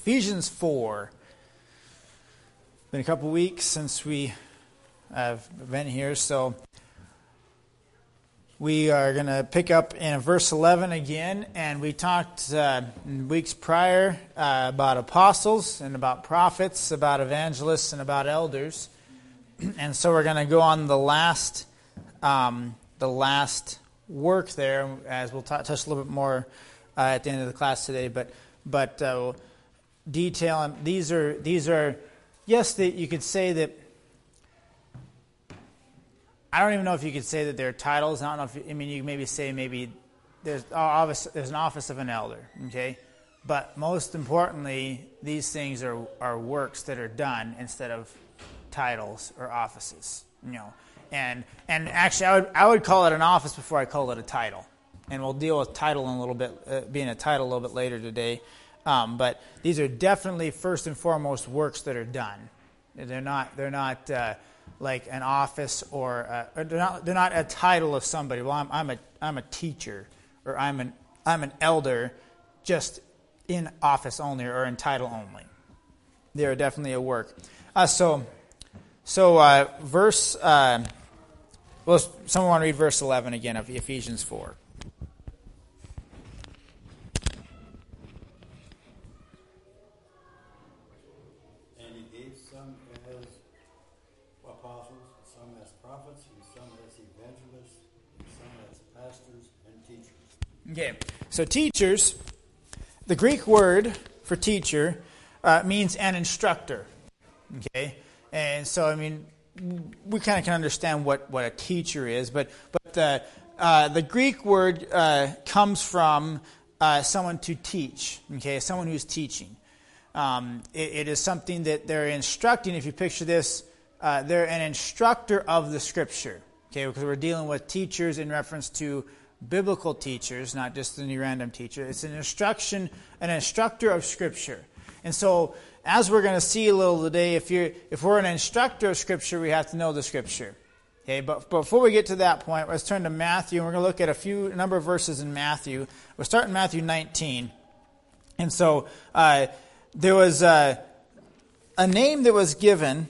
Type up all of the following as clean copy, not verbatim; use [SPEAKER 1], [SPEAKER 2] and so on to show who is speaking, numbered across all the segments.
[SPEAKER 1] Ephesians 4. Been a couple weeks since we have been here, so we are going to pick up in verse 11 again, and we talked in weeks prior about apostles and about prophets, about evangelists, and about elders. And so we're going to go on the last work there, as we'll touch a little bit more at the end of the class today. But detail, and these are yes, that you could say that. I don't even know if you could say that they're titles. I don't know if you maybe say there's an office of an elder, okay? But most importantly, these things are works that are done instead of titles or offices, And actually, I would call it an office before I call it a title. And we'll deal with title in a little bit, being a title a little bit later today. But these are definitely first and foremost works that are done. They're not like an office or they're not a title of somebody. Well, I'm a teacher, or I'm an elder, just in office only or in title only. They are definitely a work. Verse. Well, someone want to read verse 11 again of Ephesians 4.
[SPEAKER 2] And he gave some as apostles, some as prophets, and some as evangelists, and some as pastors and teachers.
[SPEAKER 1] Okay, so teachers, the Greek word for teacher means an instructor. Okay, and so we kind of can understand what a teacher is, but the Greek word comes from someone to teach. Okay, someone who's teaching. It is something that they're instructing. If you picture this, they're an instructor of the Scripture. Okay, because we're dealing with teachers in reference to biblical teachers, not just any random teacher. It's an instructor of Scripture. And so, as we're going to see a little today, if we're an instructor of Scripture, we have to know the Scripture. Okay, but before we get to that point, let's turn to Matthew, and we're going to look at a number of verses in Matthew. We'll start in Matthew 19. And so, there was a name that was given,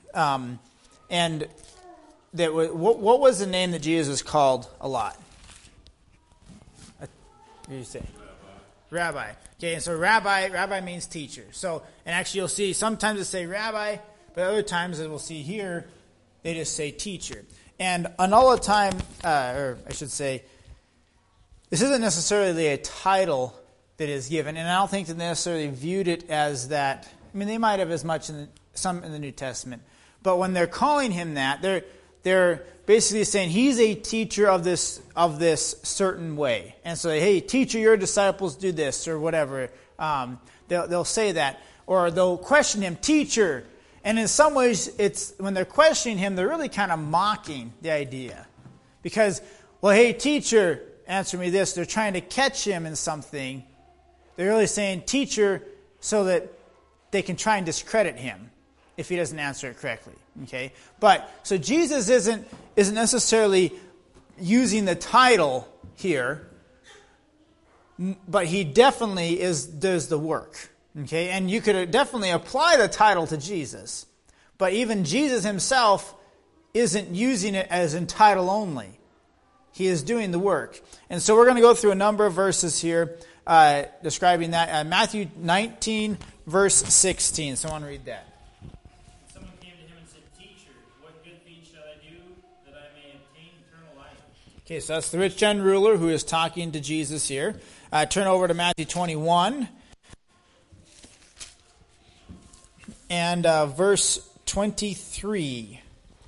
[SPEAKER 1] and that was, what was the name that Jesus called a lot? What did you say? Rabbi. Okay, and so rabbi means teacher. So, and actually you'll see sometimes it say rabbi, but other times, as we'll see here, they just say teacher. And all the time, or I should say, this isn't necessarily a title that is given, and I don't think that they necessarily viewed it as that. They might have as much some in the New Testament, but when they're calling him that, they're basically saying he's a teacher of this certain way. And so, hey, teacher, your disciples do this, or whatever. They'll say that. Or they'll question him, teacher. And in some ways, it's when they're questioning him, they're really kind of mocking the idea. Because, well, hey, teacher, answer me this. They're trying to catch him in something. They're really saying teacher so that they can try and discredit him if he doesn't answer it correctly. Okay, but so Jesus isn't necessarily using the title here, but he definitely does the work. Okay, and you could definitely apply the title to Jesus, but even Jesus himself isn't using it as in title only. He is doing the work, and so we're going to go through a number of verses here describing that. Matthew 19, verse 16. Someone read that. Okay, so that's the rich young ruler who is talking to Jesus here. Turn over to Matthew 21 and verse 23.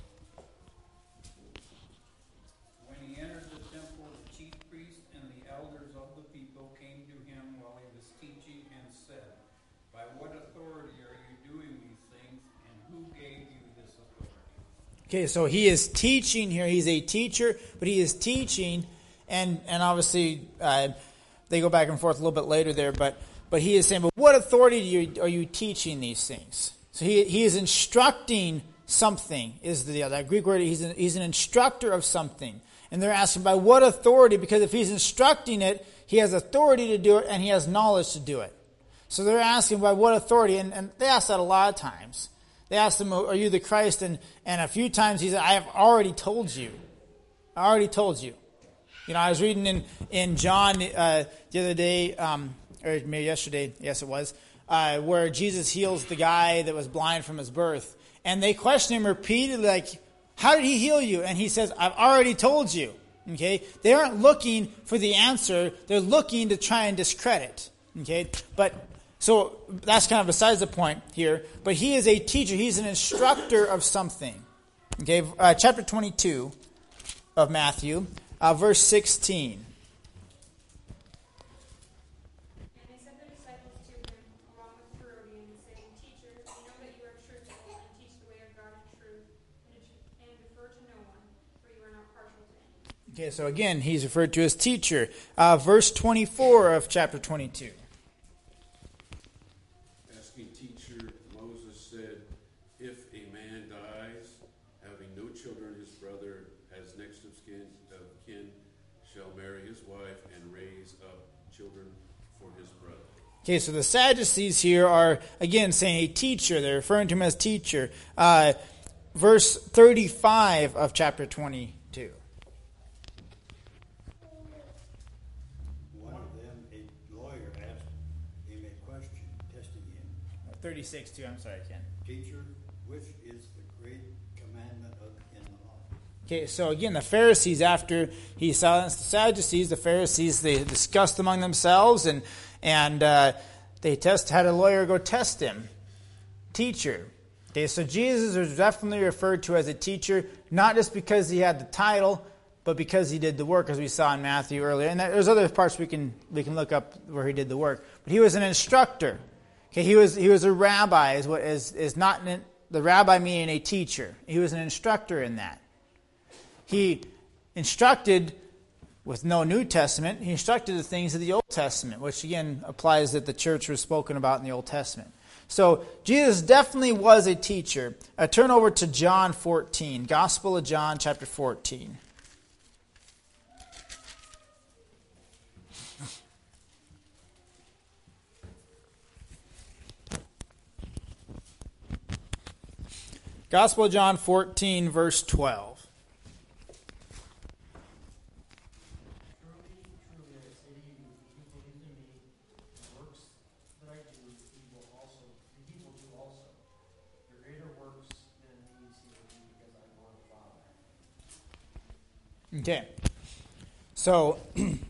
[SPEAKER 3] When he entered the temple, the chief priests and the elders of the people came to him while he was teaching and said, "By what authority are you doing these things, and who gave you this authority?"
[SPEAKER 1] Okay, so he is teaching here. He's a teacher, but he is teaching, and obviously they go back and forth a little bit later there, but he is saying, but what authority are you teaching these things? So he is instructing something, is that Greek word. He's an instructor of something. And they're asking, by what authority? Because if he's instructing it, he has authority to do it, and he has knowledge to do it. So they're asking by what authority, and they ask that a lot of times. They asked him, are you the Christ? And a few times he said, I have already told you. I already told you. You know, I was reading in John the other day, or maybe yesterday, yes it was, where Jesus heals the guy that was blind from his birth. And they question him repeatedly, like, how did he heal you? And he says, I've already told you. Okay? They aren't looking for the answer. They're looking to try and discredit. Okay? So that's kind of besides the point here. But he is a teacher. He's an instructor of something. Okay? Chapter 22 of Matthew, verse 16. Okay, so again, he's referred to as teacher. Verse 24 of chapter 22.
[SPEAKER 4] Asking teacher, Moses said, if a man dies, having no children, his brother, as next of kin, shall marry his wife and raise up children for his brother.
[SPEAKER 1] Okay, so the Sadducees here are, again, saying a teacher. They're referring to him as teacher. Verse 35 of chapter 22.
[SPEAKER 2] One of them, a lawyer, asked him a question, testing him.
[SPEAKER 1] 36 too, I'm sorry, Ken.
[SPEAKER 2] Teacher, which is the great commandment in the law?
[SPEAKER 1] Okay, so again, the Pharisees, after he silenced the Sadducees, the Pharisees, they discussed among themselves, and they had a lawyer go test him. Teacher. Okay, so Jesus is definitely referred to as a teacher, not just because he had the title, but because he did the work, as we saw in Matthew earlier. And there's other parts we can look up where he did the work. But he was an instructor. Okay, he was a rabbi, is not the rabbi meaning a teacher. He was an instructor in that. He instructed with no New Testament. He instructed the things of the Old Testament, which again applies that the church was spoken about in the Old Testament. So Jesus definitely was a teacher. Turn over to John 14, Gospel of John, chapter 14. Gospel of John 14, verse 12. Okay, so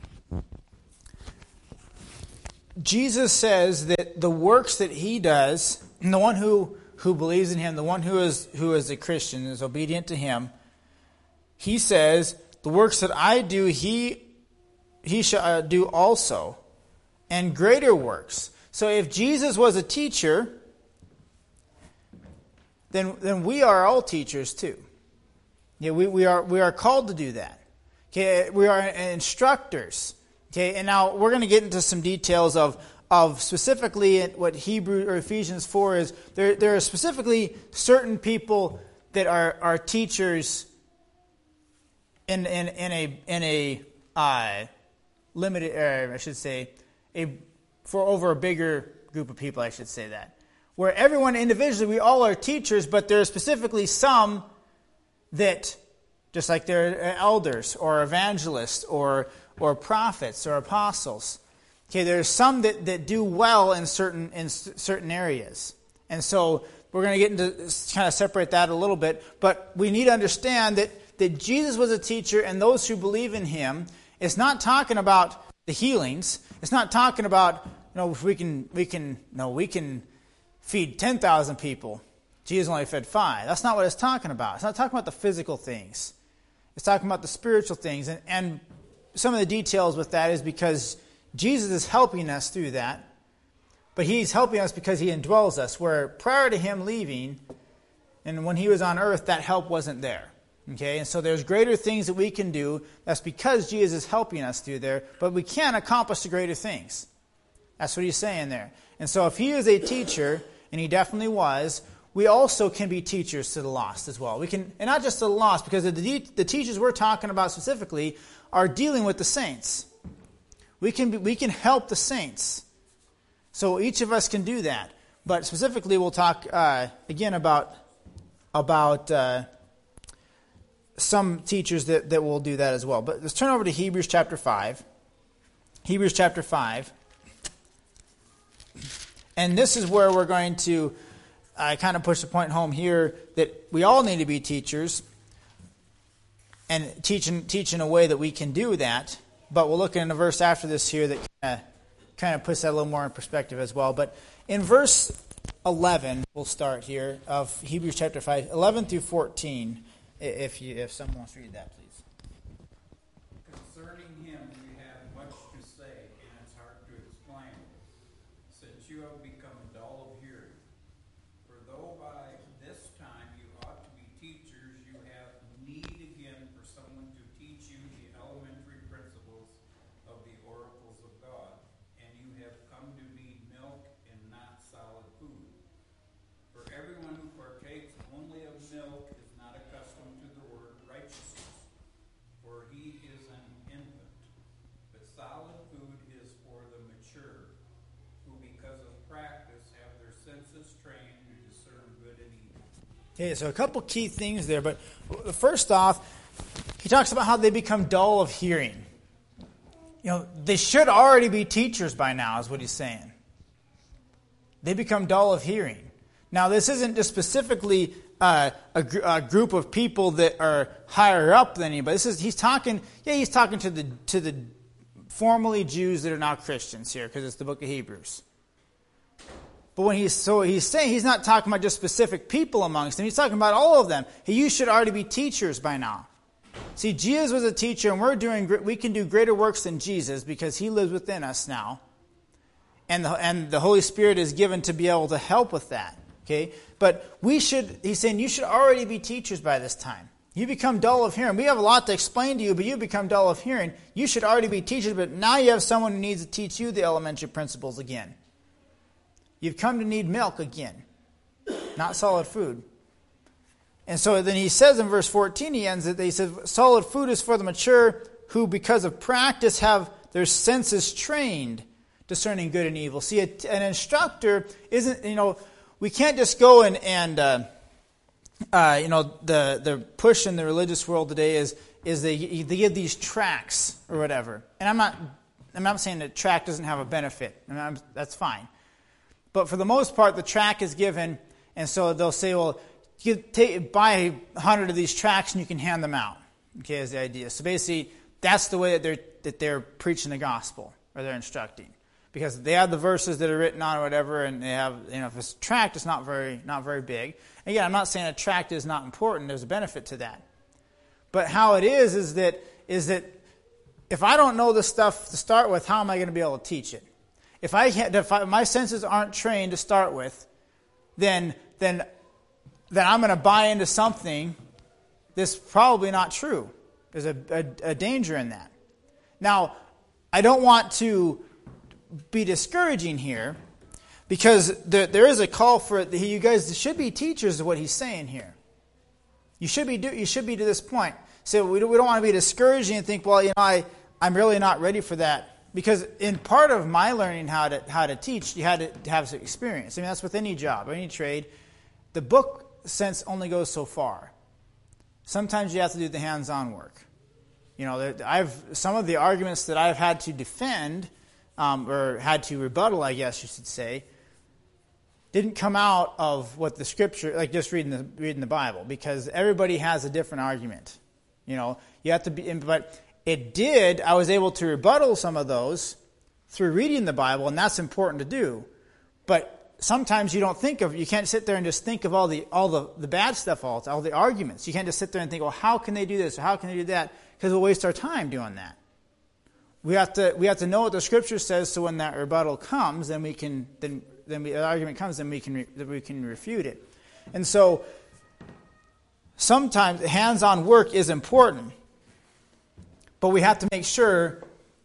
[SPEAKER 1] Jesus says that the works that he does, and the one who believes in him, the one who is a Christian, is obedient to him, he says, the works that I do, he shall do also, and greater works. So if Jesus was a teacher, then we are all teachers too. Yeah, we are called to do that. Okay, we are instructors. Okay, and now we're going to get into some details of specifically what Hebrew or Ephesians 4 is. There are specifically certain people that are teachers in a limited, I should say, for over a bigger group of people. I should say that, where everyone individually, we all are teachers, but there are specifically some that, just like there are elders or evangelists or prophets or apostles. Okay, there are some that do well in certain areas. And so we're going to get into kind of separate that a little bit. But we need to understand that Jesus was a teacher, and those who believe in him, it's not talking about the healings. It's not talking about, if we can feed 10,000 people. Jesus only fed 5. That's not what it's talking about. It's not talking about the physical things. It's talking about the spiritual things. And some of the details with that is because Jesus is helping us through that. But he's helping us because he indwells us. Where prior to him leaving, and when he was on earth, that help wasn't there. Okay, and so there's greater things that we can do. That's because Jesus is helping us through there. But we can accomplish the greater things. That's what he's saying there. And so if he is a teacher, and he definitely was, we also can be teachers to the lost as well. We can, and not just to the lost, because the teachers we're talking about specifically are dealing with the saints. We can help the saints. So each of us can do that. But specifically, we'll talk again about some teachers that will do that as well. But let's turn over to Hebrews chapter 5. Hebrews chapter 5. And this is where we're going to kind of push the point home here that we all need to be teachers and teach in a way that we can do that. But we'll look in a verse after this here that kind of puts that a little more in perspective as well. But in verse 11, we'll start here, of Hebrews chapter 5, 11 through 14, if someone wants to read that, please.
[SPEAKER 3] Concerning him we have much to say, and it's hard to explain, since you have become dull of hearing. For though by this time you ought to be teachers, you have need again for someone to teach you the elementary principles of the oracles of God, and you have come to need milk and not solid food. For everyone who partakes only of milk is not accustomed to the word righteousness, for he is an infant. But solid food is for the mature, who because of practice have their senses trained to discern good and evil.
[SPEAKER 1] Okay, so a couple key things there. But first off, he talks about how they become dull of hearing. They should already be teachers by now, is what he's saying. They become dull of hearing. Now, this isn't just specifically a group of people that are higher up than anybody. He's talking to the formerly Jews that are now Christians here, because it's the book of Hebrews. But when he's saying, he's not talking about just specific people amongst them. He's talking about all of them. You should already be teachers by now. See, Jesus was a teacher, and we can do greater works than Jesus because he lives within us now. And the Holy Spirit is given to be able to help with that. Okay? But he's saying you should already be teachers by this time. You become dull of hearing. We have a lot to explain to you, but you become dull of hearing. You should already be teachers, but now you have someone who needs to teach you the elementary principles again. You've come to need milk again, not solid food. And so then he says in verse 14, he ends it, he says, solid food is for the mature who because of practice have their senses trained, discerning good and evil. See, an instructor isn't, we can't just go and the push in the religious world today is they give these tracts or whatever. And I'm not saying that tract doesn't have a benefit. That's fine. But for the most part, the tract is given, and so they'll say, well, buy 100 of these tracts and you can hand them out. Okay, is the idea. So basically, that's the way that they're preaching the gospel, or they're instructing. Because they have the verses that are written on or whatever, and they have, if it's a tract, it's not very big. Again, I'm not saying a tract is not important. There's a benefit to that. But how it is that if I don't know this stuff to start with, how am I going to be able to teach it? If my senses aren't trained to start with, then I'm going to buy into something that's probably not true. There's a danger in that. Now, I don't want to be discouraging here, because there is a call for it. You guys should be teachers of what he's saying here. You should be to this point. So we don't want to be discouraging and think, well, I'm really not ready for that. Because in part of my learning how to teach, you had to have some experience. That's with any job, any trade. The book sense only goes so far. Sometimes you have to do the hands-on work. Some of the arguments that I've had to defend, or had to rebuttal, I guess you should say, didn't come out of what the scripture, like just reading the Bible, because everybody has a different argument. You have to be, but it did. I was able to rebuttal some of those through reading the Bible, and that's important to do. But sometimes you can't sit there and just think of all the bad stuff, all the arguments. You can't just sit there and think, well, how can they do this or how can they do that? Because we'll waste our time doing that. We have to know what the Scripture says, so when that rebuttal comes, then the argument comes, then we can refute it. And so sometimes hands-on work is important, but we have to make sure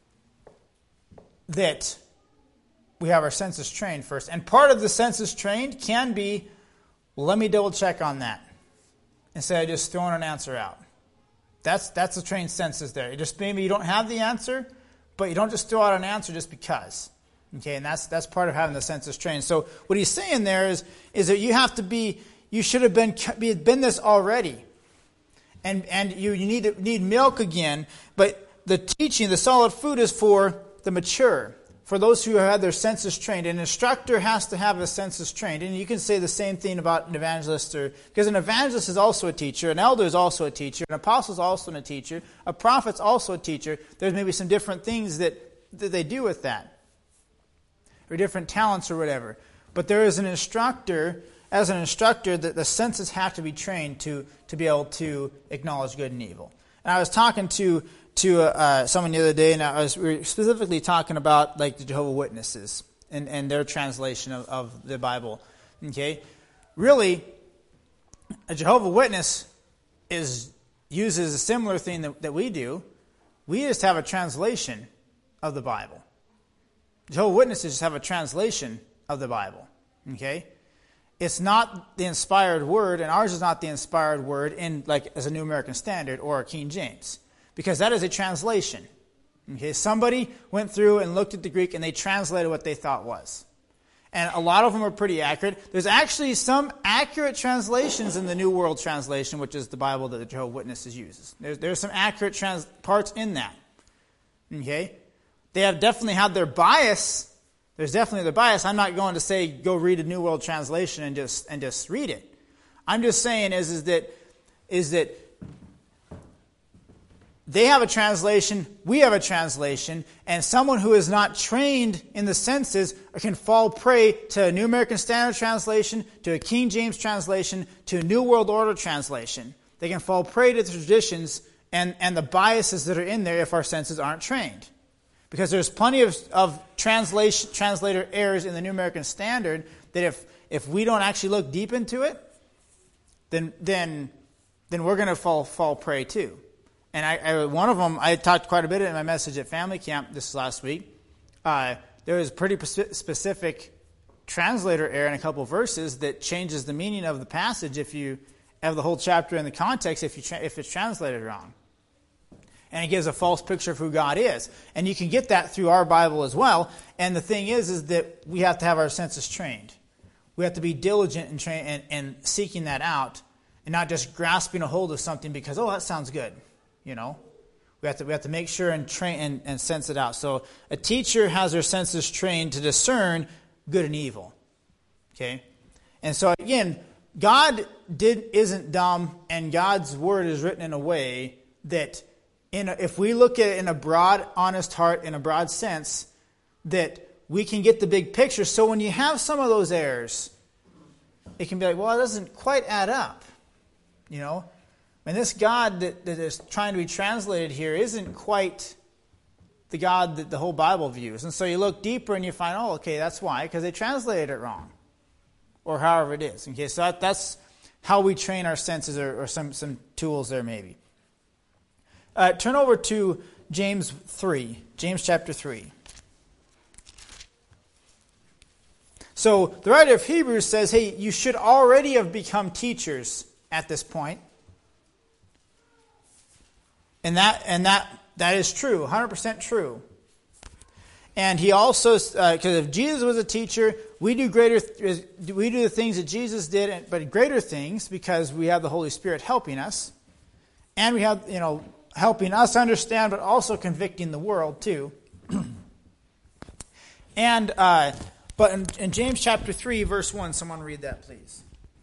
[SPEAKER 1] that we have our senses trained first. And part of the senses trained can be, well, let me double check on that, instead of just throwing an answer out. That's the trained senses there. Maybe you don't have the answer, but you don't just throw out an answer just because. Okay, and that's part of having the senses trained. So what he's saying there is that you should have been this already. And you need milk again, but the teaching, the solid food is for the mature, for those who have had their senses trained. An instructor has to have the senses trained. And you can say the same thing about an evangelist, because an evangelist is also a teacher, an elder is also a teacher, an apostle is also a teacher, a prophet's also a teacher. There's maybe some different things that they do with that, or different talents or whatever. But there is an instructor. As an instructor, the senses have to be trained to be able to acknowledge good and evil. And I was talking to someone the other day, and we were specifically talking about like the Jehovah's Witnesses and their translation of the Bible. Okay, really, a Jehovah's Witness uses a similar thing that we do. We just have a translation of the Bible. Jehovah's Witnesses just have a translation of the Bible. Okay, it's not the inspired word, and ours is not the inspired word in like as a New American Standard or a King James, because that is a translation. Okay, somebody went through and looked at the Greek and they translated what they thought was. And a lot of them are pretty accurate. There's actually some accurate translations in the New World Translation, which is the Bible that the Jehovah's Witnesses uses. There's some accurate parts in that. Okay? They have definitely had their bias. There's definitely their bias. I'm not going to say go read a New World Translation and just read it. I'm just saying is that they have a translation, we have a translation, and someone who is not trained in the senses can fall prey to a New American Standard Translation, to a King James translation, to a New World Order translation. They can fall prey to the traditions and the biases that are in there if our senses aren't trained. Because there's plenty of translator errors in the New American Standard that if we don't actually look deep into it, then we're going to fall prey to. And one of them, I talked quite a bit in my message at Family Camp this last week. There was pretty specific translator error in a couple verses that changes the meaning of the passage if you have the whole chapter in the context if it's translated wrong. And it gives a false picture of who God is. And you can get that through our Bible as well. And the thing is that we have to have our senses trained. We have to be diligent in seeking that out and not just grasping a hold of something because, oh, that sounds good. You know, we have to make sure and train and sense it out. So a teacher has their senses trained to discern good and evil. Okay, and so again, God isn't dumb, and God's word is written in a way that if we look at it in a broad, honest heart, in a broad sense, that we can get the big picture. So when you have some of those errors, it can be like, well, it doesn't quite add up, you know. And this God that is trying to be translated here isn't quite the God that the whole Bible views. And so you look deeper and you find, oh, okay, that's why, because they translated it wrong. Or however it is. Okay, so that's how we train our senses or some tools there maybe. Turn over to James 3, James chapter 3. So the writer of Hebrews says, hey, you should already have become teachers at this point. And that is true, 100% true. And he also, because if Jesus was a teacher, we do the things that Jesus did, but greater things because we have the Holy Spirit helping us, and we have helping us understand, but also convicting the world too. And but in James chapter 3, verse 1, someone read that, please.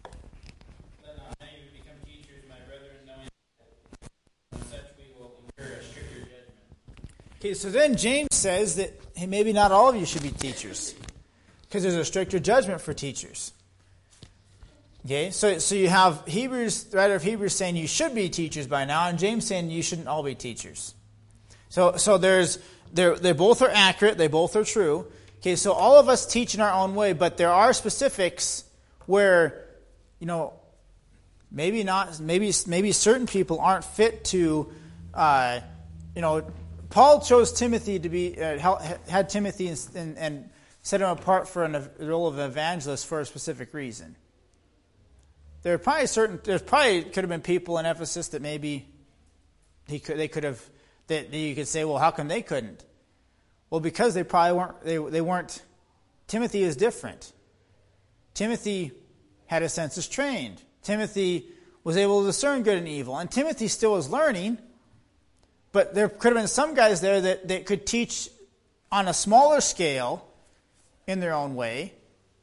[SPEAKER 1] Okay, so then James says that hey, maybe not all of you should be teachers, because there's a stricter judgment for teachers. Okay, so you have the writer of Hebrews saying you should be teachers by now, and James saying you shouldn't all be teachers. So they both are accurate, they both are true. Okay, so all of us teach in our own way, but there are specifics where, maybe certain people aren't fit to, Paul chose Timothy to be, had Timothy and set him apart for the role of an evangelist for a specific reason. There probably could have been people in Ephesus that maybe that you could say, well, how come they couldn't? Well, because they probably weren't. They weren't. Timothy is different. Timothy had his senses trained. Timothy was able to discern good and evil. And Timothy still was learning, but there could have been some guys there that could teach on a smaller scale in their own way.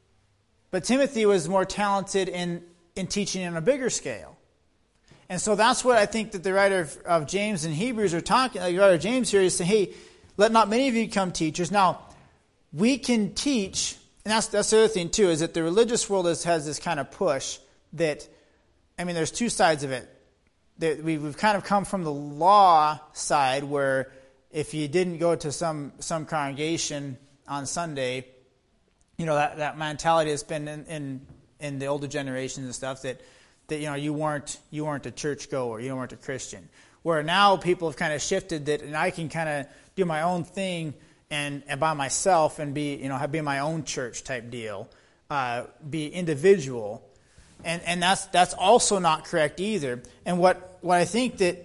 [SPEAKER 1] But Timothy was more talented in teaching on a bigger scale. And so that's what I think that the writer of James and Hebrews are talking. The writer of James here is saying, hey, let not many of you become teachers. Now, we can teach, and that's the other thing too, is that the religious world has this kind of push that, I mean, there's two sides of it. That we've kind of come from the law side where if you didn't go to some congregation on Sunday, you know, that mentality has been in the older generations and stuff that you know you weren't a church goer, you weren't a Christian. Where now people have kind of shifted that, and I can kind of do my own thing and by myself and be my own church type deal, be individual, and that's also not correct either. And what I think that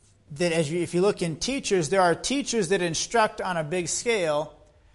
[SPEAKER 1] if you look in teachers, there are teachers that instruct on a big scale.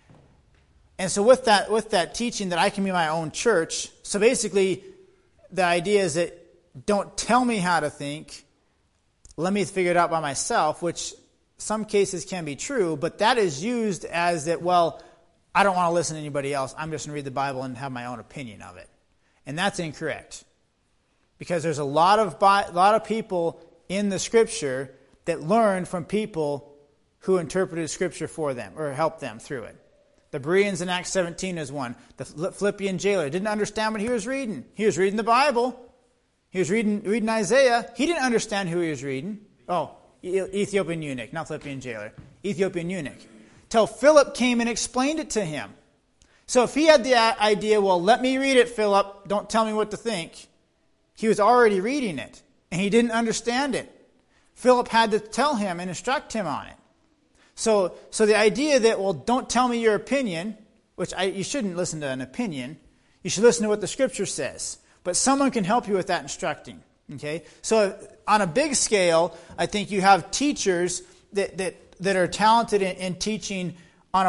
[SPEAKER 1] And so with that teaching that I can be my own church, so basically the idea is that don't tell me how to think, let me figure it out by myself, which some cases can be true, but that is used as that, well, I don't want to listen to anybody else, I'm just going to read the Bible and have my own opinion of it. And that's incorrect. Because there's a lot of people in the Scripture that learned from people who interpreted Scripture for them or helped them through it. The Bereans in Acts 17 is one. The Philippian jailer didn't understand what he was reading. He was reading the Bible. He was reading Isaiah. He didn't understand who he was reading. Oh, Ethiopian eunuch, not Philippian jailer. Ethiopian eunuch. Till Philip came and explained it to him. So if he had the idea, well, let me read it, Philip, don't tell me what to think. He was already reading it, and he didn't understand it. Philip had to tell him and instruct him on it. So the idea that, well, don't tell me your opinion, which you shouldn't listen to an opinion. You should listen to what the Scripture says. But someone can help you with that instructing. Okay? So on a big scale, I think you have teachers that are talented in teaching on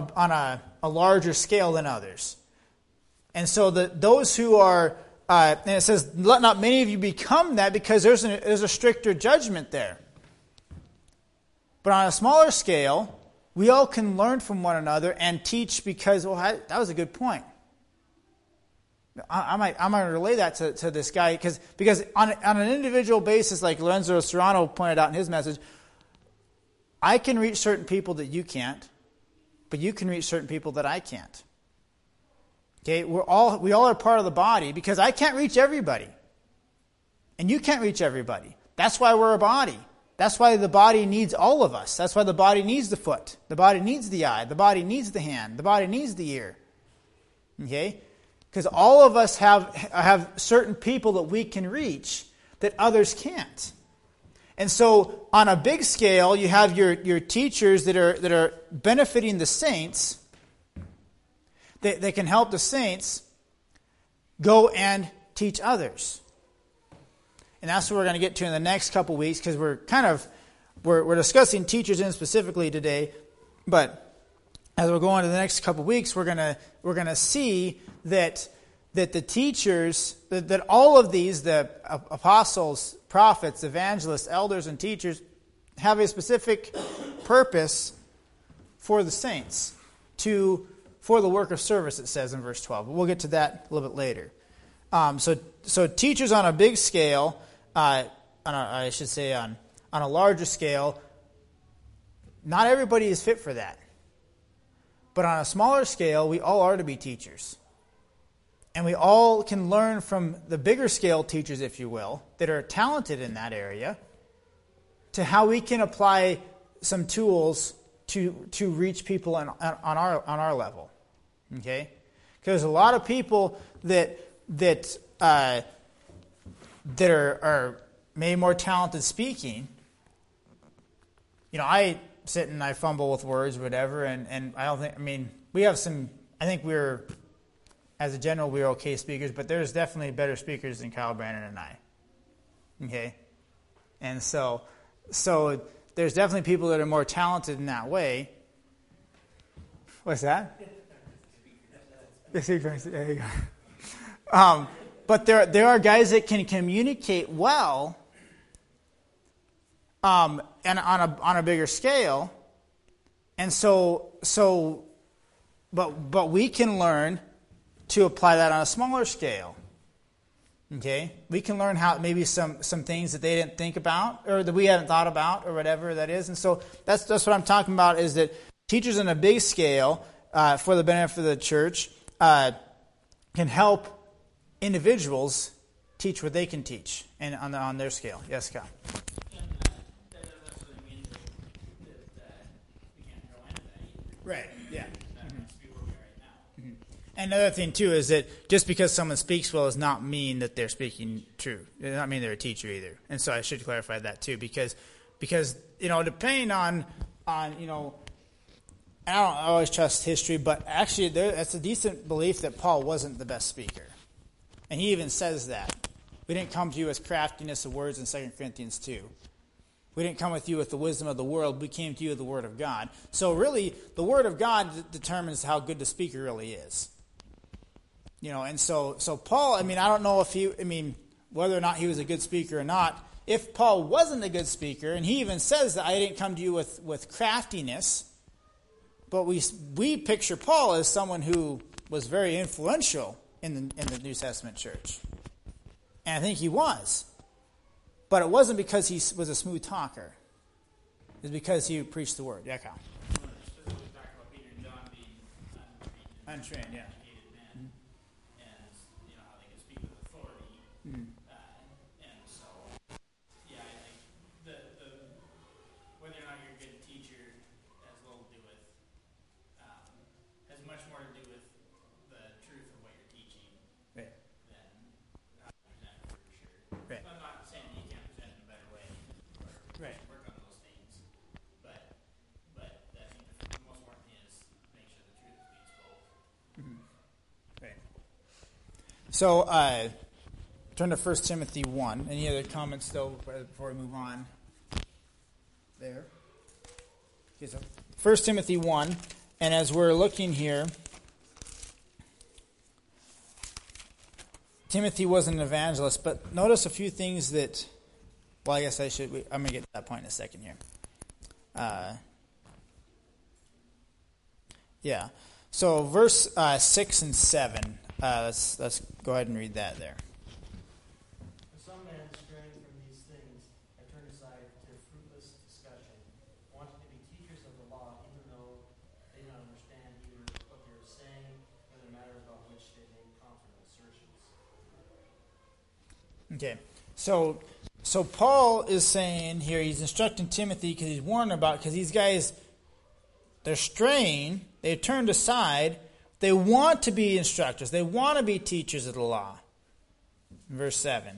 [SPEAKER 1] a larger scale than others. And so those who are, and it says, let not many of you become that, because there's a stricter judgment there. But on a smaller scale, we all can learn from one another and teach because, well, that was a good point. I might relay that to this guy because on an individual basis, like Lorenzo Serrano pointed out in his message, I can reach certain people that you can't, but you can reach certain people that I can't. Okay, we all are part of the body because I can't reach everybody, and you can't reach everybody. That's why we're a body. That's why the body needs all of us. That's why the body needs the foot. The body needs the eye. The body needs the hand. The body needs the ear. Okay? Because all of us have certain people that we can reach that others can't. And so on a big scale, you have your teachers that are benefiting the saints. They can help the saints go and teach others. And that's what we're going to get to in the next couple weeks, because we're discussing teachers in specifically today. But as we're going to the next couple weeks, we're going to see that the teachers, that all of these, the apostles, prophets, evangelists, elders, and teachers, have a specific purpose for the saints, for the work of service, it says in verse 12. But we'll get to that a little bit later. So teachers on a big scale, on a larger scale, not everybody is fit for that. But on a smaller scale, we all are to be teachers. And we all can learn from the bigger scale teachers, if you will, that are talented in that area, to how we can apply some tools to reach people on our level. Okay? Because a lot of people that are maybe more talented speaking. You know, I sit and I fumble with words or whatever, and I don't think, we have some, I think as a general, we're okay speakers, but there's definitely better speakers than Kyle Brandon and I. Okay? And so there's definitely people that are more talented in that way. What's that? There you go. But there are guys that can communicate well, and on a bigger scale, and but we can learn to apply that on a smaller scale. Okay, we can learn how maybe some things that they didn't think about or that we haven't thought about or whatever that is, and so that's what I'm talking about. Is that teachers on a big scale for the benefit of the church can help individuals teach what they can teach and on their scale. Yes, Scott.
[SPEAKER 5] And that doesn't necessarily mean that we can't go into that either.
[SPEAKER 1] Right. Yeah.
[SPEAKER 5] That has to be where we are right now.
[SPEAKER 1] Mm-hmm. And another thing too is that just because someone speaks well does not mean that they're speaking true. It does not mean they're a teacher either. And so I should clarify that too, because depending on I don't always trust history, but actually that's a decent belief that Paul wasn't the best speaker. And he even says that. We didn't come to you with craftiness of words in 2 Corinthians 2. We didn't come with you with the wisdom of the world. We came to you with the Word of God. So really, the Word of God determines how good the speaker really is. And so Paul, I don't know whether or not he was a good speaker or not. If Paul wasn't a good speaker, and he even says that I didn't come to you with craftiness, but we picture Paul as someone who was very influential in the New Testament church. And I think he was. But it wasn't because he was a smooth talker. It was because he preached the word. Yeah, Kyle.
[SPEAKER 5] Specifically talk about Peter and John being
[SPEAKER 1] Untrained, yeah.
[SPEAKER 5] educated men, and how they can speak with authority.
[SPEAKER 1] Mm-hmm.
[SPEAKER 5] And so, yeah, I think the whether or not you're a good teacher has little to do with, has much more to do with the truth of what you're teaching
[SPEAKER 1] Right.
[SPEAKER 5] than how you present it, for sure.
[SPEAKER 1] Right.
[SPEAKER 5] I'm not saying you can't present it in a better way or
[SPEAKER 1] Right.
[SPEAKER 5] work on those things, but I think the most important thing is make sure the truth is being spoken.
[SPEAKER 1] Right. So, turn to 1 Timothy 1. Any other comments, though, before we move on? There. Okay, so 1 Timothy 1. And as we're looking here, Timothy was an evangelist, but notice a few things that, well, I guess I'm going to get to that point in a second here. Yeah. So verse 6 and 7, let's go ahead and read that there.
[SPEAKER 6] Some men straying from these things have turned aside to fruitless discussion, wanting to be teachers of the law, even though they don't understand either what they're saying or the matter about which they make confident assertions.
[SPEAKER 1] Okay, so Paul is saying here, he's instructing Timothy because he's warning about, because these guys, they're straying, they've turned aside, they want to be instructors, they want to be teachers of the law. Verse 7.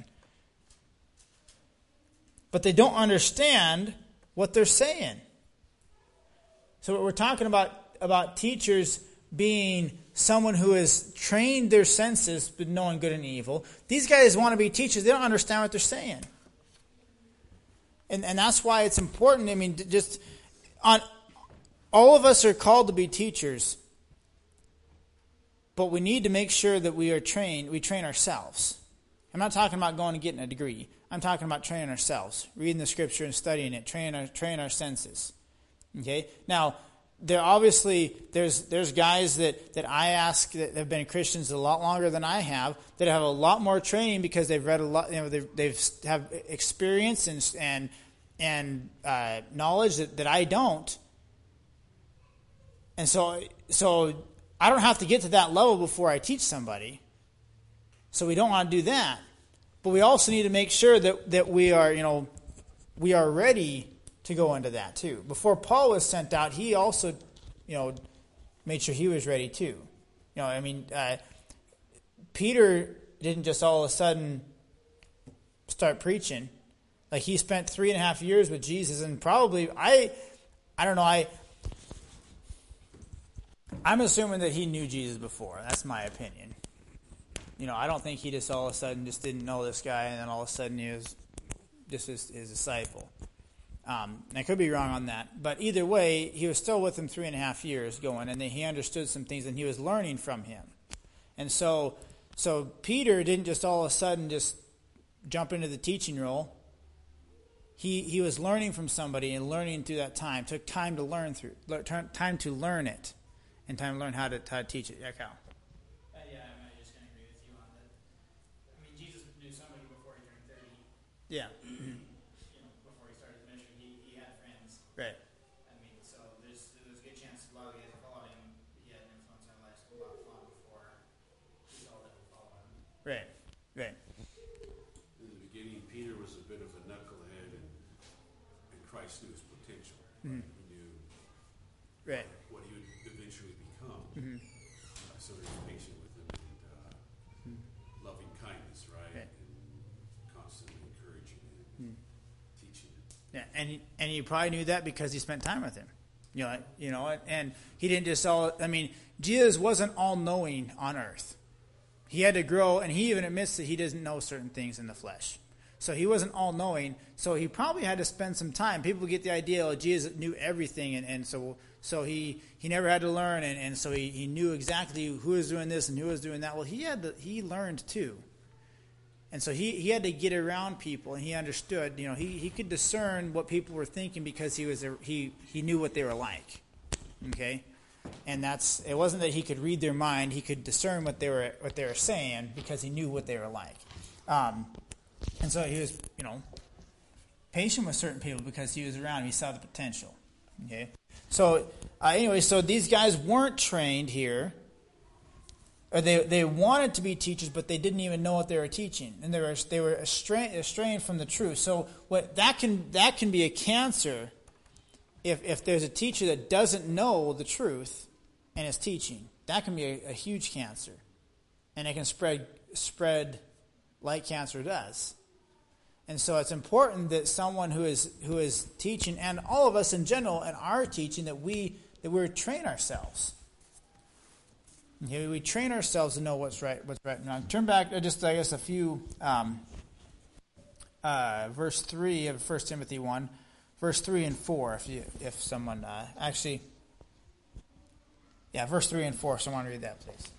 [SPEAKER 1] But they don't understand what they're saying. So we're talking about teachers being someone who has trained their senses with knowing good and evil. These guys want to be teachers. They don't understand what they're saying. And that's why it's important. All of us are called to be teachers. But we need to make sure that we train ourselves. I'm not talking about going and getting a degree. I'm talking about training ourselves, reading the scripture and studying it, training our senses. Okay? Now, there's guys that I ask that have been Christians a lot longer than I have that have a lot more training because they've read a lot. They've have experience and knowledge that I don't. And so I don't have to get to that level before I teach somebody. So we don't want to do that. But we also need to make sure that we are ready to go into that too. Before Paul was sent out, he also, made sure he was ready too. Peter didn't just all of a sudden start preaching. Like, he spent 3.5 years with Jesus, and probably, I don't know, I'm assuming that he knew Jesus before. That's my opinion. I don't think he just all of a sudden just didn't know this guy, and then all of a sudden he was just his disciple. I could be wrong on that. But either way, he was still with him 3.5 years going, and then he understood some things, and he was learning from him. And so Peter didn't just all of a sudden just jump into the teaching role. He was learning from somebody and learning through that time. Took time to learn time to learn it, and time to learn how to teach it. Yeah, Cal.
[SPEAKER 5] Yeah, I'm just going to agree with you on that. I mean, Jesus knew somebody before he turned 30.
[SPEAKER 1] Yeah.
[SPEAKER 5] Before he started his ministry, he had friends.
[SPEAKER 1] Right.
[SPEAKER 5] I mean, so there's a good chance a lot of the guys that followed him, he had an influence on their lives a lot before he told them to follow him.
[SPEAKER 1] Right.
[SPEAKER 4] In the beginning, Peter was a bit of a knucklehead, and Christ knew his potential.
[SPEAKER 1] Mm-hmm.
[SPEAKER 4] He knew what he would eventually become.
[SPEAKER 1] Mm-hmm.
[SPEAKER 4] So he was patient with him and loving kindness, right? And constantly encouraging him, teaching him.
[SPEAKER 1] Yeah, and he probably knew that because he spent time with him. And he didn't just Jesus wasn't all-knowing on earth. He had to grow, and he even admits that he doesn't know certain things in the flesh. So he wasn't all-knowing, so he probably had to spend some time. People get the idea, Jesus knew everything, and so he never had to learn, and so he knew exactly who was doing this and who was doing that. Well, he learned too. And so he had to get around people, and he understood. He could discern what people were thinking because he knew what they were like. Okay, and it wasn't that he could read their mind; he could discern what they were saying because he knew what they were like. And so he was, patient with certain people because he was around. He saw the potential. Okay, so so these guys weren't trained here. Or they wanted to be teachers, but they didn't even know what they were teaching, and they were estraying from the truth. So that can be a cancer if there's a teacher that doesn't know the truth and is teaching. That can be a huge cancer, and it can spread like cancer does. And so it's important that someone who is teaching, and all of us in general, and are teaching, that we train ourselves. Okay, we train ourselves to know what's right. Now, turn back a few, verse 3 of 1 Timothy 1, verse 3 and 4, if someone, verse 3 and 4, someone read that, please.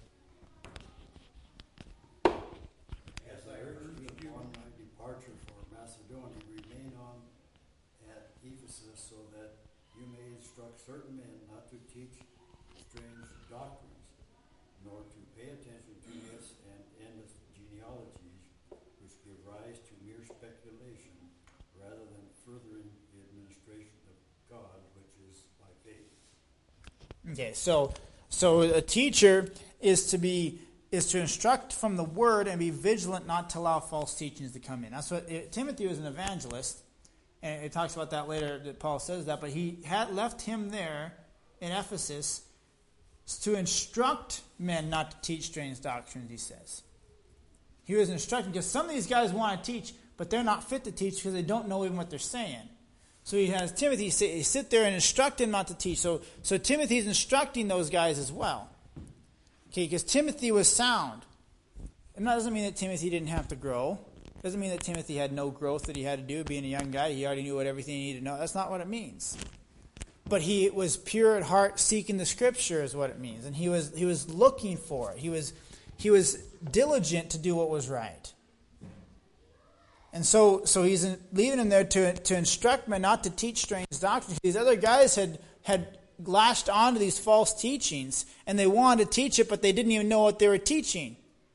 [SPEAKER 2] As I urge you upon my departure for Macedonia, remain on at Ephesus, so that you may instruct certain men not to teach strange doctrines, nor to pay attention to myths and endless genealogies, which give rise to mere speculation, rather than furthering the administration of God, which is by faith.
[SPEAKER 1] Okay, so a teacher is to instruct from the word and be vigilant not to allow false teachings to come in. That's what Timothy was an evangelist, and it talks about that later. That Paul says that, but he had left him there in Ephesus to instruct men not to teach strange doctrines, he says. He was instructing, because some of these guys want to teach, but they're not fit to teach because they don't know even what they're saying. So he has Timothy sit there and instruct him not to teach. So Timothy's instructing those guys as well. Okay, because Timothy was sound. And that doesn't mean that Timothy didn't have to grow. It doesn't mean that Timothy had no growth that he had to do. Being a young guy, he already knew everything he needed to know. That's not what it means. But he was pure at heart, seeking the Scripture is what it means. And he was looking for it. He was diligent to do what was right. And so he's leaving him there to instruct men not to teach strange doctrines. These other guys had latched onto these false teachings, and they wanted to teach it, but they didn't even know what they were teaching,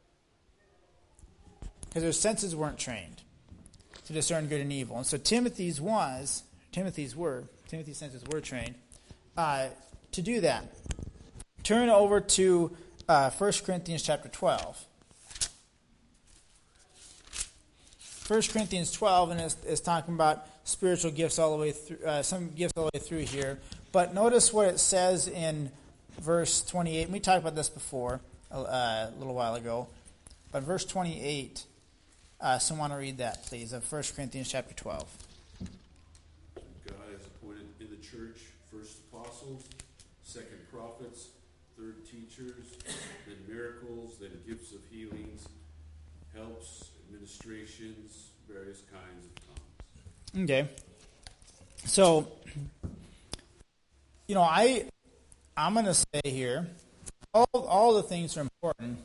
[SPEAKER 1] because their senses weren't trained to discern good and evil. And so Timothy's senses were trained to do that. Turn over to 1 Corinthians chapter 12. 1 Corinthians 12, and it's talking about spiritual gifts all the way through, some gifts all the way through here. But notice what it says in verse 28. We talked about this before a little while ago. But verse 28, someone want to read that, please, of 1 Corinthians chapter 12.
[SPEAKER 4] God has appointed in the church first apostles, second prophets, third teachers, then miracles, then gifts of healings, helps, administrations, various kinds of tongues.
[SPEAKER 1] Okay. So, I'm going to say here, all the things are important.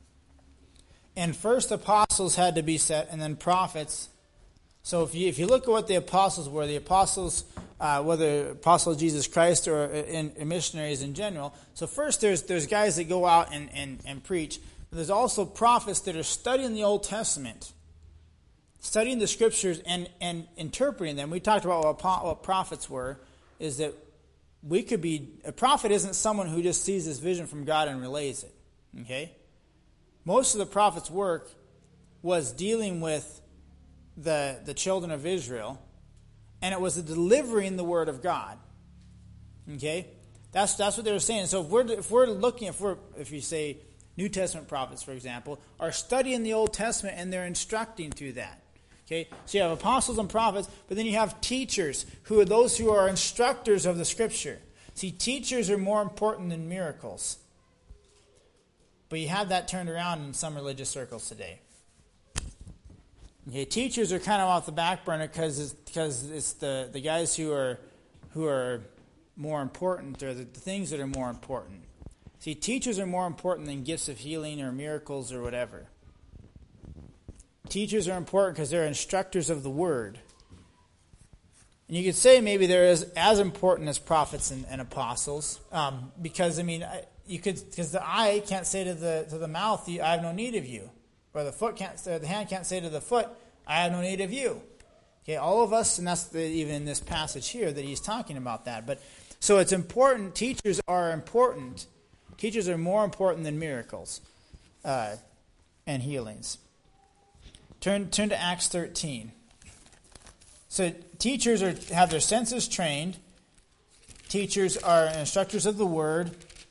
[SPEAKER 1] And first apostles had to be set, and then prophets. So if you look at what the apostles were, the apostles, whether apostle of Jesus Christ or in missionaries in general. So first there's guys that go out and preach. But there's also prophets that are studying the Old Testament, studying the scriptures and interpreting them. We talked about what prophets were, is that a prophet isn't someone who just sees this vision from God and relays it. Okay? Most of the prophet's work was dealing with the children of Israel, and it was delivering the word of God. Okay? That's what they were saying. So if you say New Testament prophets, for example, are studying the Old Testament and they're instructing through that. Okay? So you have apostles and prophets, but then you have teachers, who are those who are instructors of the Scripture. See, teachers are more important than miracles. But you have that turned around in some religious circles today. Okay, teachers are kind of off the back burner because it's the guys who are more important, or the things that are more important. See, teachers are more important than gifts of healing or miracles or whatever. Teachers are important because they're instructors of the Word. And you could say maybe they're as important as prophets and apostles, because the eye can't say to the mouth, "I have no need of you," or the hand can't say to the foot, "I have no need of you." Okay, all of us, and that's even in this passage here that he's talking about that. But so it's important. Teachers are important. Teachers are more important than miracles and healings. Turn to Acts 13. So teachers have their senses trained. Teachers are instructors of the Word,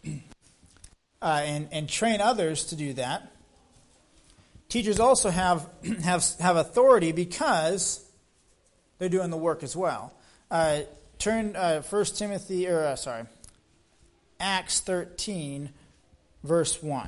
[SPEAKER 1] and train others to do that. Teachers also have authority because they're doing the work as well. Turn Acts 13, verse 1.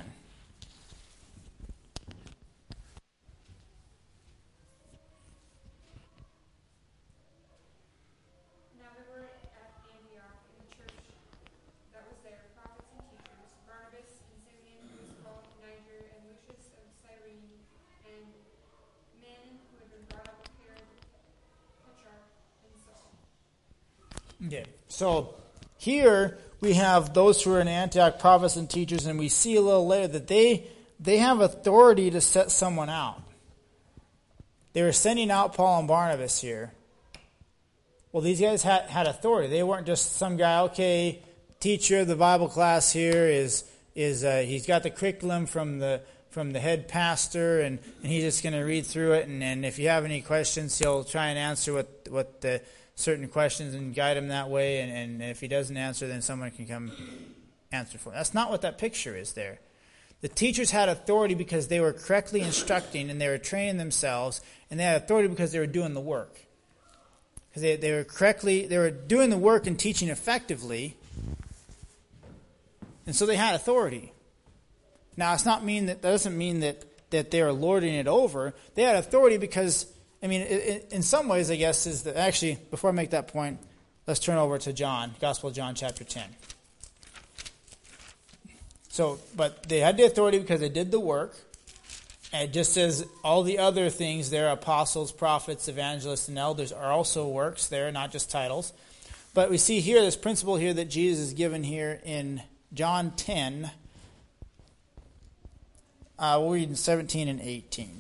[SPEAKER 1] Okay, so here we have those who are in Antioch, prophets and teachers, and we see a little later that they have authority to set someone out. They were sending out Paul and Barnabas here. Well, these guys had authority. They weren't just some guy, okay, teacher of the Bible class here is he's got the curriculum from the head pastor, and he's just going to read through it, and if you have any questions, he'll try and answer what the certain questions and guide him that way, and if he doesn't answer, then someone can come answer for him. That's not what that picture is there. The teachers had authority because they were correctly instructing, and they were training themselves, and they had authority because they were doing the work. Because they were doing the work and teaching effectively, and so they had authority. Now, that doesn't mean that they are lording it over. They had authority because, in some ways, I guess, is that actually, before I make that point, let's turn over to John, Gospel of John, chapter 10. So, but they had the authority because they did the work. And just as all the other things there, apostles, prophets, evangelists, and elders, are also works there, not just titles. But we see here this principle here that Jesus is given here in John 10. We'll read in 17 and 18.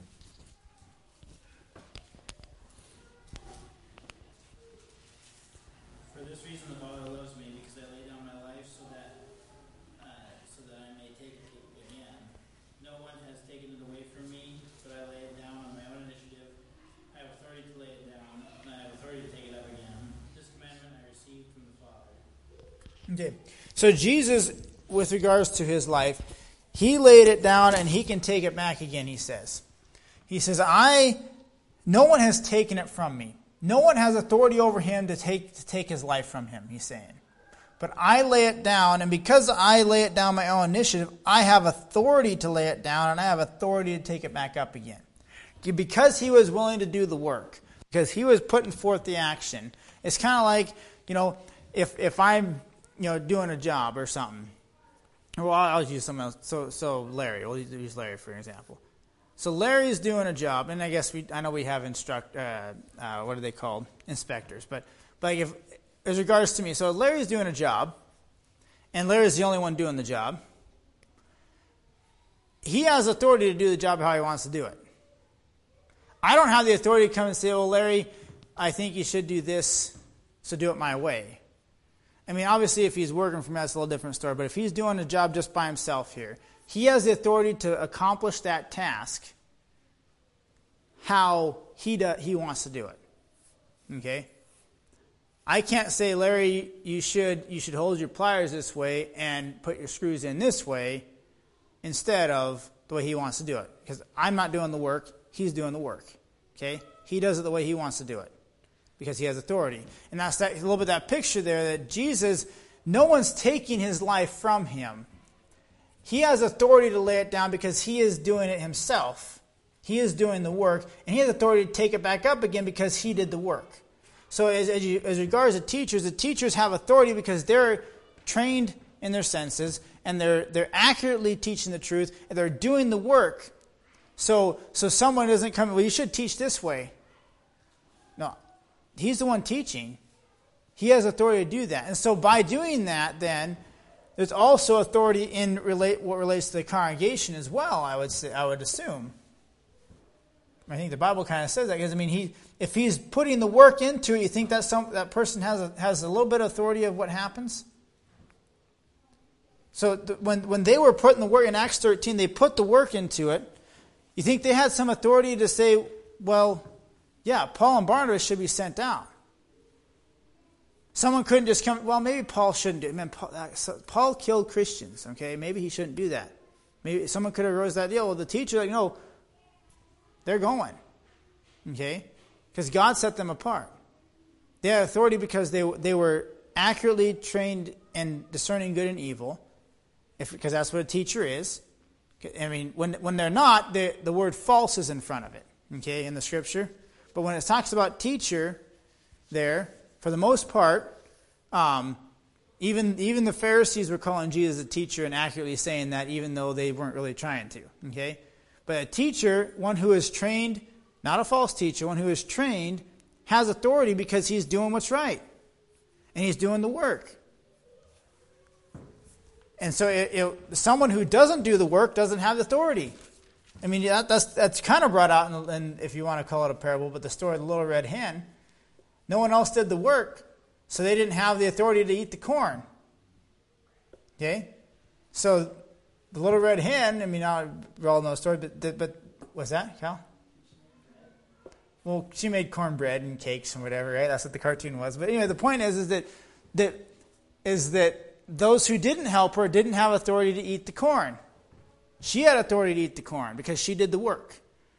[SPEAKER 5] For this reason the Father loves me, because I lay down my life so that I may take it again. No one has taken it away from me, but I lay it down on my own initiative. I have authority to lay it down, and I have authority to take it up again. This commandment I received from the Father.
[SPEAKER 1] Okay, so Jesus, with regards to his life, he laid it down and he can take it back again, he says. He says, no one has taken it from me. No one has authority over him to take his life from him, he's saying. But I lay it down, and because I lay it down my own initiative, I have authority to lay it down, and I have authority to take it back up again. Because he was willing to do the work, because he was putting forth the action. It's kind of like, if I'm, doing a job or something. Well, I'll use someone else. So Larry, we'll use Larry for an example. So Larry's doing a job, and I guess I know we have what are they called? Inspectors. But like if, as regards to me, so Larry's doing a job, and Larry's the only one doing the job. He has authority to do the job how he wants to do it. I don't have the authority to come and say, well, Larry, I think you should do this, so do it my way. I mean, obviously, if he's working for me, that's a little different story. But if he's doing a job just by himself here, he has the authority to accomplish that task how he wants to do it. Okay? I can't say, Larry, you should hold your pliers this way and put your screws in this way instead of the way he wants to do it. Because I'm not doing the work, he's doing the work. Okay? He does it the way he wants to do it. Because he has authority. And that's a little bit that picture there that Jesus, no one's taking his life from him. He has authority to lay it down because he is doing it himself. He is doing the work. And he has authority to take it back up again because he did the work. So as regards to teachers, the teachers have authority because they're trained in their senses and they're accurately teaching the truth and they're doing the work. So someone doesn't come, well, you should teach this way. No. He's the one teaching. He has authority to do that. And so by doing that, then, there's also authority in what relates to the congregation as well, I would assume. I think the Bible kind of says that. Because, if he's putting the work into it, you think that person has a little bit of authority of what happens? So when they were putting the work in Acts 13, they put the work into it. You think they had some authority to say, well, yeah, Paul and Barnabas should be sent out. Someone couldn't just come, well, maybe Paul shouldn't do it. Paul killed Christians, okay? Maybe he shouldn't do that. Maybe someone could have rose that deal. Well, the teacher, no, they're going, okay? Because God set them apart. They had authority because they were accurately trained in discerning good and evil, because that's what a teacher is. When they're not, the word false is in front of it, okay, in the Scripture. But when it talks about teacher there, for the most part, even the Pharisees were calling Jesus a teacher and accurately saying that, even though they weren't really trying to. Okay? But a teacher, one who is trained, not a false teacher, one who is trained, has authority because he's doing what's right. And he's doing the work. And so someone who doesn't do the work doesn't have authority. That's kind of brought out, in, if you want to call it a parable, but the story of the little red hen. No one else did the work, so they didn't have the authority to eat the corn. Okay? So the little red hen, we all know the story, but what's that, Cal? Well, she made cornbread and cakes and whatever, right? That's what the cartoon was. But anyway, the point is that those who didn't help her didn't have authority to eat the corn. She had authority to eat the corn because she did the work.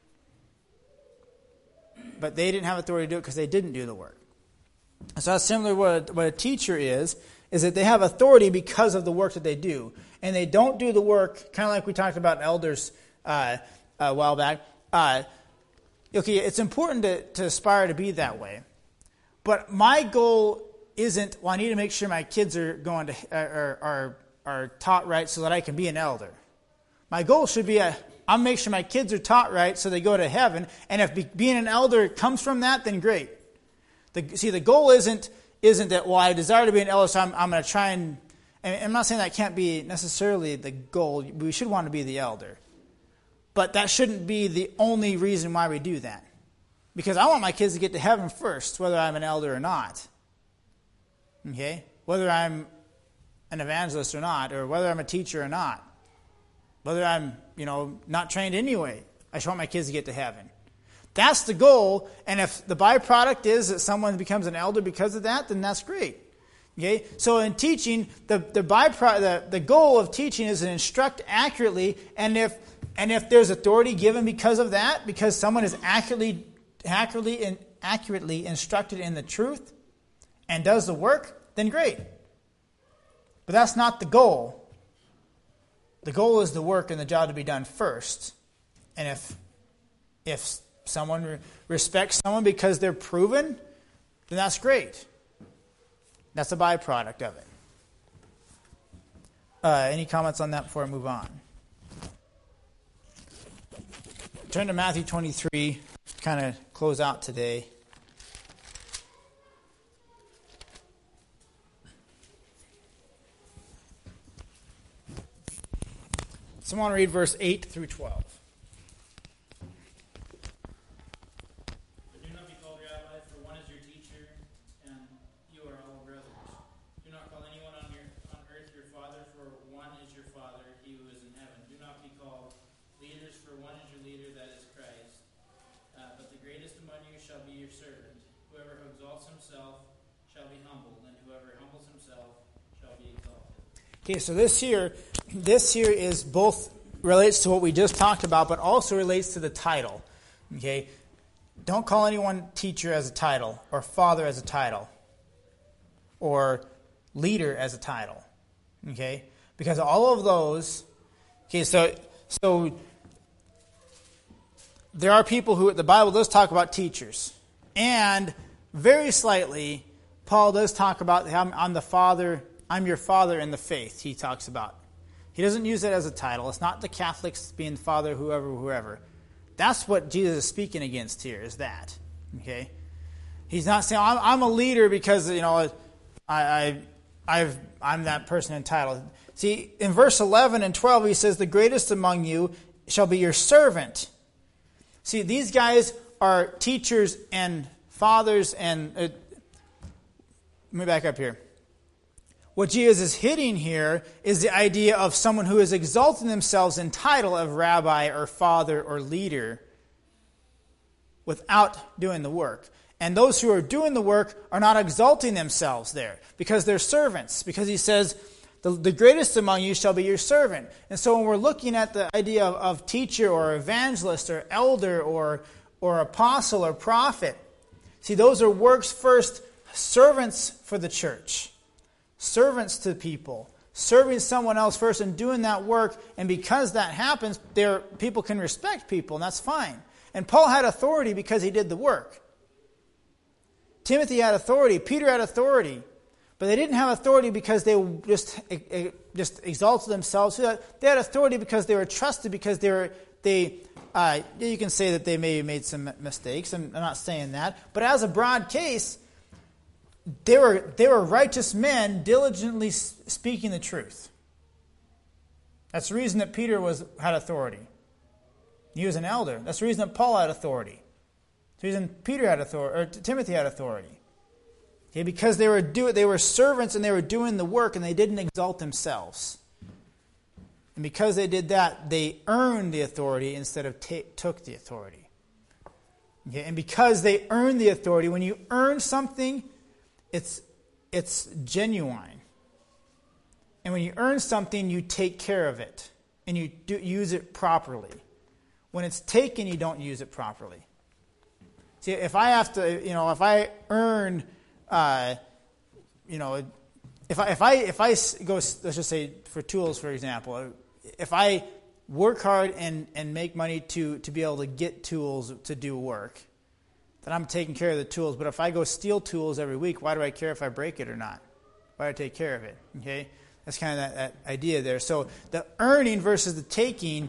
[SPEAKER 1] But they didn't have authority to do it because they didn't do the work. So that's similar to what a teacher is that they have authority because of the work that they do. And they don't do the work, kind of like we talked about elders a while back. Okay, it's important to aspire to be that way. But my goal isn't, well, I need to make sure my kids are going to are taught right so that I can be an elder. My goal should be I'll make sure my kids are taught right so they go to heaven. And if being an elder comes from that, then great. The goal isn't that, well, I desire to be an elder, so I'm going to try and I'm not saying that can't be necessarily the goal. We should want to be the elder. But that shouldn't be the only reason why we do that. Because I want my kids to get to heaven first, whether I'm an elder or not. Okay? Whether I'm an evangelist or not, or whether I'm a teacher or not. Whether I'm, not trained anyway. I just want my kids to get to heaven. That's the goal, and if the byproduct is that someone becomes an elder because of that, then that's great. Okay? So in teaching, the goal of teaching is to instruct accurately, and if there's authority given because of that, because someone is accurately instructed in the truth and does the work, then great. But that's not the goal. The goal is the work and the job to be done first. And if someone respects someone because they're proven, then that's great. That's a byproduct of it. Any comments on that before I move on? Turn to Matthew 23, kind of close out today. Someone read verse 8 through 12.
[SPEAKER 5] But do not be called rabbi, for one is your teacher, and you are all brothers. Do not call anyone on earth your father, for one is your Father, he who is in heaven. Do not be called leaders, for one is your leader, that is Christ. But the greatest among you shall be your servant. Whoever exalts himself shall be humbled, and whoever humbles himself shall be exalted.
[SPEAKER 1] Okay, so this here is both relates to what we just talked about, but also relates to the title. Okay, don't call anyone teacher as a title, or father as a title, or leader as a title. Okay, because all of those. Okay, so there are people who the Bible does talk about teachers, and very slightly, Paul does talk about I'm the father. I'm your father in the faith, he talks about. He doesn't use it as a title. It's not the Catholics being father, whoever. That's what Jesus is speaking against here, is that. Okay? He's not saying, I'm a leader because, I'm that person in title. See, in verse 11 and 12, he says, the greatest among you shall be your servant. See, these guys are teachers and fathers and... let me back up here. What Jesus is hitting here is the idea of someone who is exalting themselves in title of rabbi or father or leader without doing the work. And those who are doing the work are not exalting themselves there because they're servants. Because he says, the greatest among you shall be your servant. And so when we're looking at the idea of teacher or evangelist or elder or apostle or prophet, see, those are works first, servants for the church. Servants to people, serving someone else first and doing that work, and because that happens, people can respect people, and that's fine. And Paul had authority because he did the work. Timothy had authority, Peter had authority, but they didn't have authority because they just exalted themselves. They had authority because they were trusted, because you can say that they may have made some mistakes, I'm not saying that, but as a broad case, they were righteous men diligently speaking the truth. That's the reason that Peter had authority. He was an elder. That's the reason that Paul had authority. That's the reason Peter had authority, or Timothy had authority. Okay, because they were servants and they were doing the work and they didn't exalt themselves. And because they did that, they earned the authority instead of took the authority. Okay, and because they earned the authority, when you earn something, it's genuine. And when you earn something, you take care of it. And you use it properly. When it's taken, you don't use it properly. See, if I have to, if I earn, if I go, let's just say for tools, for example, if I work hard and make money to be able to get tools to do work, then I'm taking care of the tools. But if I go steal tools every week, why do I care if I break it or not? Why do I take care of it? Okay, that's kind of that idea there. So the earning versus the taking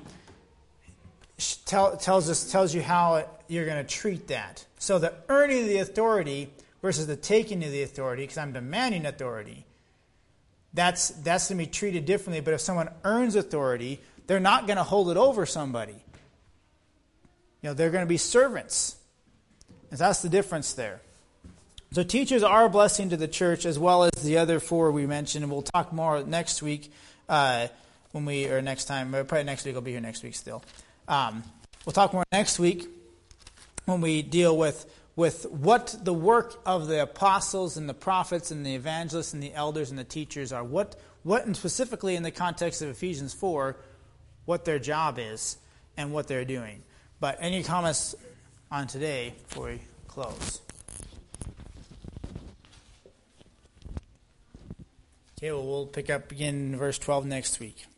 [SPEAKER 1] tells you how you're going to treat that. So the earning of the authority versus the taking of the authority, because I'm demanding authority, that's going to be treated differently. But if someone earns authority, they're not going to hold it over somebody. They're going to be servants. And that's the difference there. So teachers are a blessing to the church as well as the other four we mentioned. And we'll talk more next week next time. Probably next week. I'll be here next week still. We'll talk more next week when we deal with what the work of the apostles and the prophets and the evangelists and the elders and the teachers are. What and specifically in the context of Ephesians 4, what their job is and what they're doing. But any comments on today before we close? Okay, well, we'll pick up again in verse 12 next week.